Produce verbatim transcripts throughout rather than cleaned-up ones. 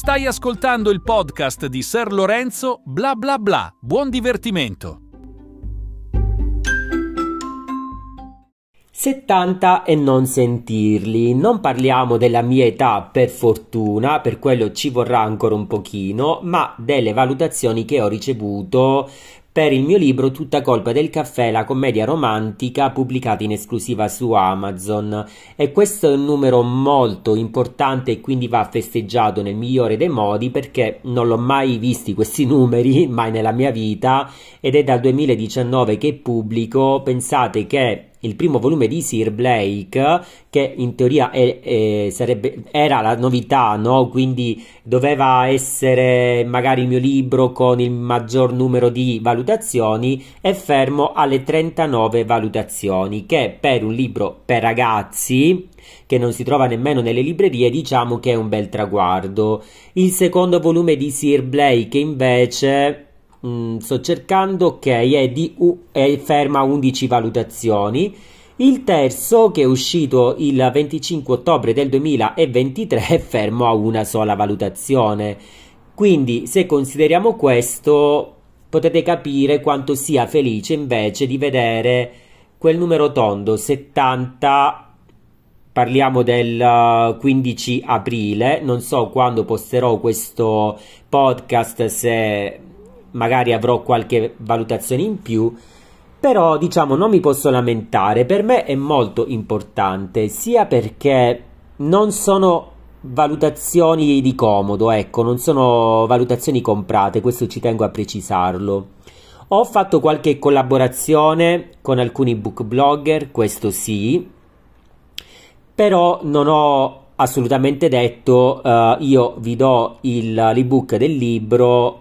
Stai ascoltando il podcast di Ser Lorenzo Bla Bla Bla. Buon divertimento. settanta e non sentirli. Non parliamo della mia età, per fortuna, per quello ci vorrà ancora un pochino, ma delle valutazioni che ho ricevuto per il mio libro Tutta colpa del caffè, la commedia romantica, pubblicata in esclusiva su Amazon. E questo è un numero molto importante e quindi va festeggiato nel migliore dei modi, perché non l'ho mai visti questi numeri, mai nella mia vita, ed è dal duemiladiciannove che pubblico. Pensate che il primo volume di Sir Blake, che in teoria è, è, sarebbe, era la novità, no? Quindi doveva essere magari il mio libro con il maggior numero di valutazioni, è fermo alle trentanove valutazioni, che per un libro per ragazzi, che non si trova nemmeno nelle librerie, diciamo che è un bel traguardo. Il secondo volume di Sir Blake invece... Mm, sto cercando, ok, è, di, uh, è ferma a undici valutazioni. Il terzo, che è uscito il venticinque ottobre del duemilaventitré, è fermo a una sola valutazione. Quindi, se consideriamo questo, potete capire quanto sia felice invece di vedere quel numero tondo, settanta. Parliamo del quindici aprile. Non so quando posterò questo podcast, se magari avrò qualche valutazione in più, però diciamo non mi posso lamentare. Per me è molto importante, sia perché non sono valutazioni di comodo, ecco, non sono valutazioni comprate, questo ci tengo a precisarlo. Ho fatto qualche collaborazione con alcuni book blogger, questo sì, però non ho assolutamente detto uh, io vi do il, l'ebook del libro,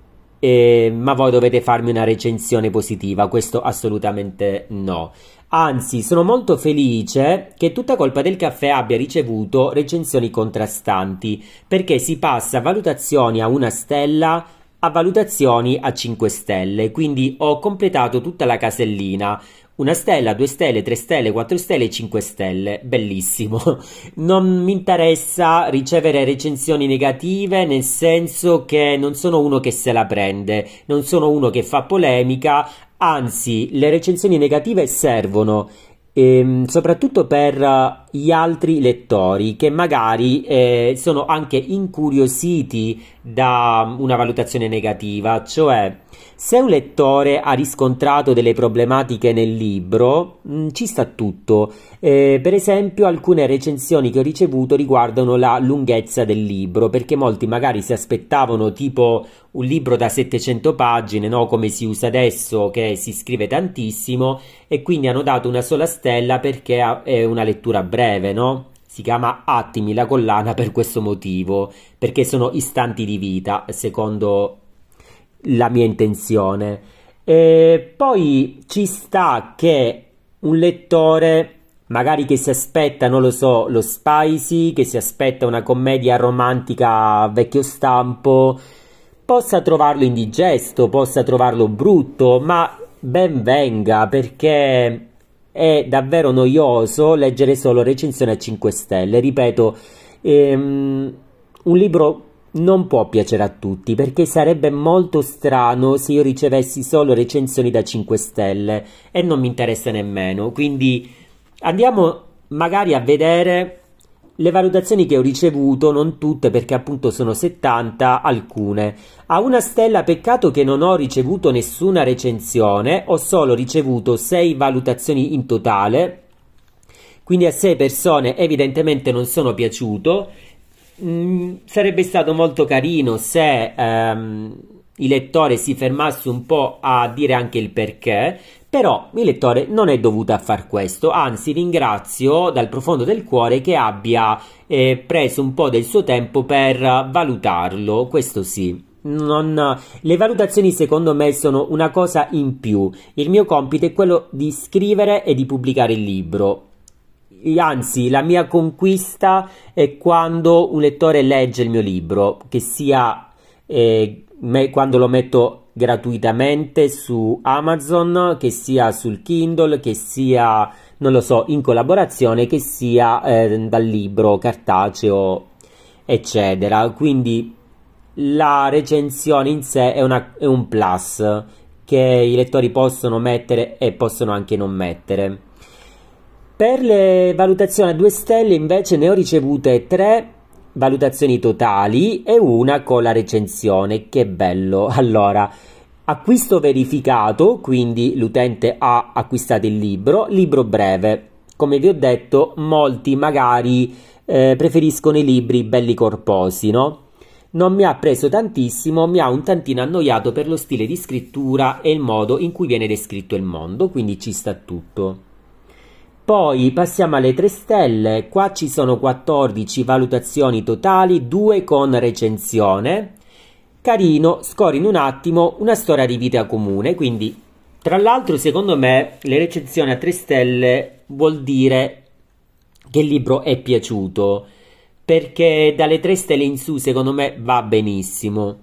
Eh, ma voi dovete farmi una recensione positiva. Questo assolutamente no. Anzi, sono molto felice che Tutta colpa del caffè abbia ricevuto recensioni contrastanti, perché si passa a valutazioni a una stella a valutazioni a cinque stelle, quindi ho completato tutta la casellina. Una stella, due stelle, tre stelle, quattro stelle e cinque stelle. Bellissimo. Non mi interessa ricevere recensioni negative, nel senso che non sono uno che se la prende, non sono uno che fa polemica, anzi, le recensioni negative servono ehm, soprattutto per uh, gli altri lettori che magari eh, sono anche incuriositi da una valutazione negativa, cioè se un lettore ha riscontrato delle problematiche nel libro, mh, ci sta tutto. Eh, per esempio, alcune recensioni che ho ricevuto riguardano la lunghezza del libro, perché molti magari si aspettavano tipo un libro da settecento pagine, no? Come si usa adesso, che si scrive tantissimo, e quindi hanno dato una sola stella perché è una lettura breve, no? Si chiama Attimi la collana per questo motivo, perché sono istanti di vita, secondo la mia intenzione. E poi ci sta che un lettore magari che si aspetta, non lo so, lo spicy, che si aspetta una commedia romantica vecchio stampo, possa trovarlo indigesto, possa trovarlo brutto, ma ben venga, perché è davvero noioso leggere solo recensioni a cinque stelle. Ripeto, ehm, un libro non può piacere a tutti, perché sarebbe molto strano se io ricevessi solo recensioni da cinque stelle e non mi interessa nemmeno. Quindi andiamo magari a vedere le valutazioni che ho ricevuto, non tutte perché appunto sono settanta, alcune. A una stella, peccato che non ho ricevuto nessuna recensione, ho solo ricevuto sei valutazioni in totale, quindi a sei persone evidentemente non sono piaciuto. Mm, sarebbe stato molto carino se ehm, il lettore si fermasse un po' a dire anche il perché, però il lettore non è dovuto a far questo. Anzi, ringrazio dal profondo del cuore che abbia eh, preso un po' del suo tempo per valutarlo, questo sì. Non, le valutazioni secondo me sono una cosa in più. Il mio compito è quello di scrivere e di pubblicare il libro. Anzi, la mia conquista è quando un lettore legge il mio libro, che sia eh, me, quando lo metto gratuitamente su Amazon, che sia sul Kindle, che sia, non lo so, in collaborazione, che sia eh, dal libro cartaceo eccetera. Quindi la recensione in sé è, una, è un plus che i lettori possono mettere e possono anche non mettere. Per le valutazioni a due stelle invece ne ho ricevute tre valutazioni totali e una con la recensione. Che bello! Allora, acquisto verificato, quindi l'utente ha acquistato il libro, libro breve. Come vi ho detto, molti magari eh, preferiscono i libri belli corposi, no? Non mi ha preso tantissimo, mi ha un tantino annoiato per lo stile di scrittura e il modo in cui viene descritto il mondo, quindi ci sta tutto. Poi passiamo alle tre stelle, qua ci sono quattordici valutazioni totali, due con recensione. Carino, scorri in un attimo, una storia di vita comune, quindi tra l'altro secondo me le recensioni a tre stelle vuol dire che il libro è piaciuto, perché dalle tre stelle in su secondo me va benissimo.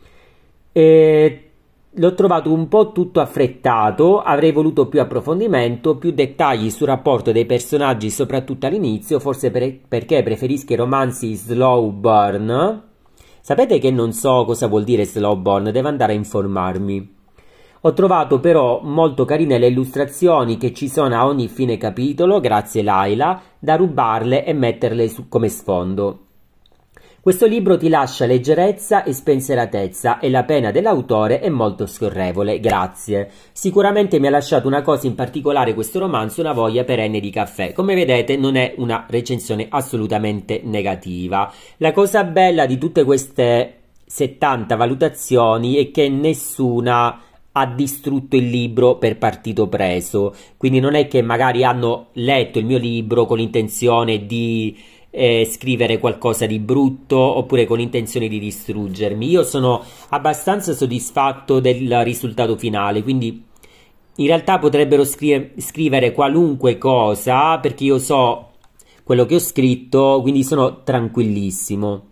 E l'ho trovato un po' tutto affrettato, avrei voluto più approfondimento, più dettagli sul rapporto dei personaggi, soprattutto all'inizio, forse per, perché preferisco i romanzi slow burn. Sapete che non so cosa vuol dire slow burn, devo andare a informarmi. Ho trovato però molto carine le illustrazioni che ci sono a ogni fine capitolo, grazie Laila, da rubarle e metterle su come sfondo. Questo libro ti lascia leggerezza e spensieratezza e la penna dell'autore è molto scorrevole, grazie. Sicuramente mi ha lasciato una cosa in particolare questo romanzo, una voglia perenne di caffè. Come vedete non è una recensione assolutamente negativa. La cosa bella di tutte queste settanta valutazioni è che nessuna ha distrutto il libro per partito preso, quindi non è che magari hanno letto il mio libro con l'intenzione di eh, scrivere qualcosa di brutto oppure con l'intenzione di distruggermi. Io sono abbastanza soddisfatto del risultato finale, quindi in realtà potrebbero scri- scrivere qualunque cosa perché io so quello che ho scritto, quindi sono tranquillissimo.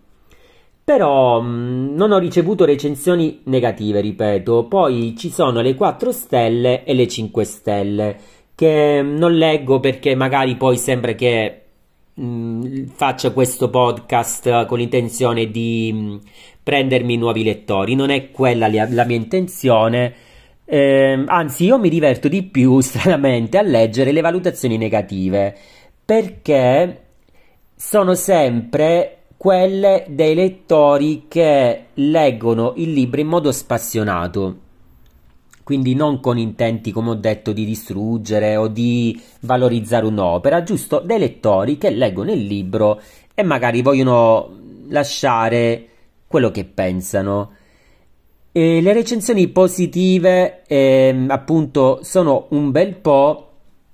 Però mh, non ho ricevuto recensioni negative, ripeto. Poi ci sono le quattro stelle e le cinque stelle che mh, non leggo perché magari poi sembra che mh, faccia questo podcast con l'intenzione di mh, prendermi nuovi lettori. Non è quella la, la mia intenzione. Eh, anzi, io mi diverto di più, stranamente, a leggere le valutazioni negative perché sono sempre quelle dei lettori che leggono il libro in modo spassionato, quindi non con intenti, come ho detto, di distruggere o di valorizzare un'opera, giusto dei lettori che leggono il libro e magari vogliono lasciare quello che pensano. E le recensioni positive eh, appunto sono un bel po'.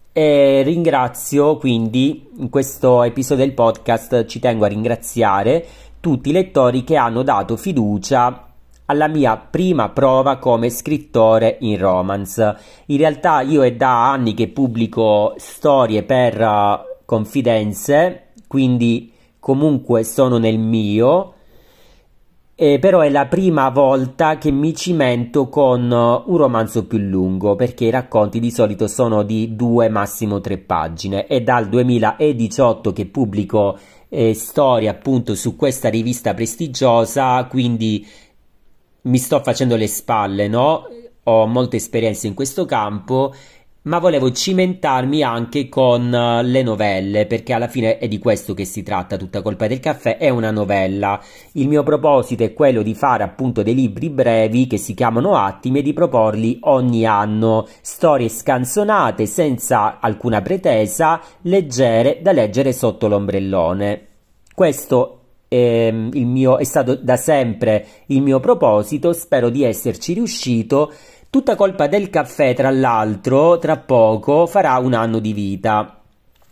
E ringrazio quindi in questo episodio del podcast, ci tengo a ringraziare tutti i lettori che hanno dato fiducia alla mia prima prova come scrittore in romance. In realtà io è da anni che pubblico storie per uh, confidenze, quindi comunque sono nel mio. Eh, però è la prima volta che mi cimento con uh, un romanzo più lungo, perché i racconti di solito sono di due, massimo tre pagine. È dal duemiladiciotto che pubblico eh, storie appunto su questa rivista prestigiosa, quindi mi sto facendo le spalle, no? Ho molte esperienze in questo campo, ma volevo cimentarmi anche con uh, le novelle, perché alla fine è di questo che si tratta. Tutta colpa del caffè è una novella. Il mio proposito è quello di fare appunto dei libri brevi che si chiamano attimi e di proporli ogni anno, storie scanzonate senza alcuna pretesa, leggere da leggere sotto l'ombrellone. Questo è, il mio, è stato da sempre il mio proposito, spero di esserci riuscito. Tutta colpa del caffè, tra l'altro, tra poco farà un anno di vita.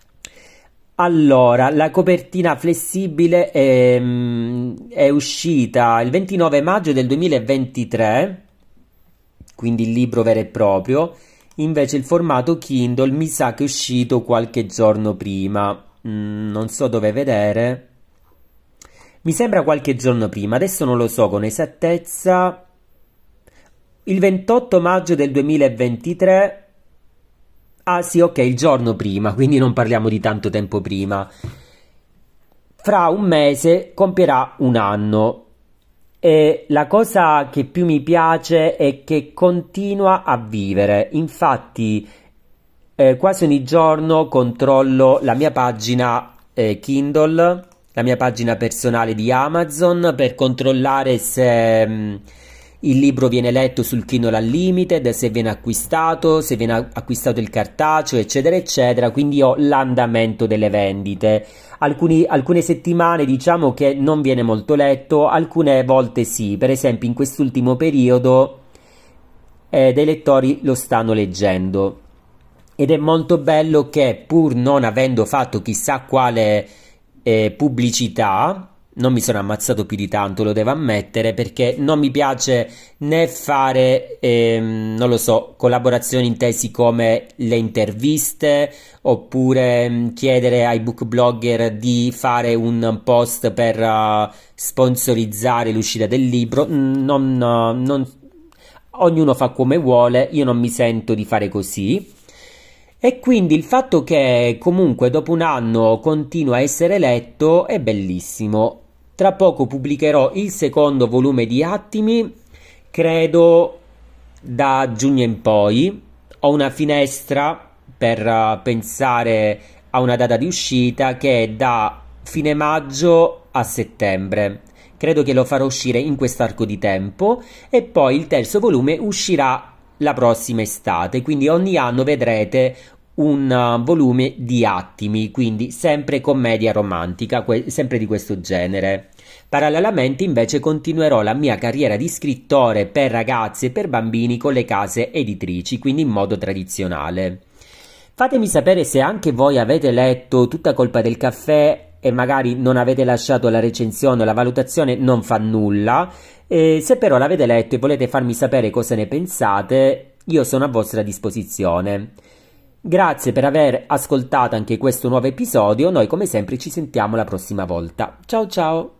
Allora, la copertina flessibile è, è uscita il ventinove maggio del duemilaventitré, quindi il libro vero e proprio. Invece il formato Kindle mi sa che è uscito qualche giorno prima. Mm, non so dove vedere. Mi sembra qualche giorno prima, adesso non lo so con esattezza. Il ventotto maggio del duemilaventitré, ah sì, ok, il giorno prima, quindi non parliamo di tanto tempo prima. fra un mese compierà un anno. E la cosa che più mi piace è che continua a vivere. Infatti, eh, quasi ogni giorno controllo la mia pagina eh, Kindle, la mia pagina personale di Amazon, per controllare se mh, il libro viene letto sul Kindle Unlimited, se viene acquistato, se viene acquistato il cartaceo, eccetera, eccetera. Quindi ho l'andamento delle vendite. Alcuni, alcune settimane diciamo che non viene molto letto, alcune volte sì. Per esempio in quest'ultimo periodo eh, dei lettori lo stanno leggendo. Ed è molto bello che, pur non avendo fatto chissà quale eh, pubblicità, non mi sono ammazzato più di tanto, lo devo ammettere, perché non mi piace né fare, ehm, non lo so, collaborazioni intesi come le interviste, oppure mh, chiedere ai book blogger di fare un post per uh, sponsorizzare l'uscita del libro. Non, uh, non, ognuno fa come vuole, io non mi sento di fare così. E quindi il fatto che comunque dopo un anno continua a essere letto è bellissimo. Tra poco pubblicherò il secondo volume di Attimi, credo da giugno in poi. Ho una finestra per uh, pensare a una data di uscita che è da fine maggio a settembre. Credo che lo farò uscire in quest'arco di tempo e poi il terzo volume uscirà la prossima estate, quindi ogni anno vedrete un uh, volume di Attimi, quindi sempre commedia romantica, que- sempre di questo genere. Parallelamente invece continuerò la mia carriera di scrittore per ragazzi e per bambini con le case editrici, quindi in modo tradizionale. Fatemi sapere se anche voi avete letto Tutta colpa del caffè e magari non avete lasciato la recensione o la valutazione, non fa nulla. E se però l'avete letto e volete farmi sapere cosa ne pensate, io sono a vostra disposizione. Grazie per aver ascoltato anche questo nuovo episodio, noi come sempre ci sentiamo la prossima volta. Ciao ciao!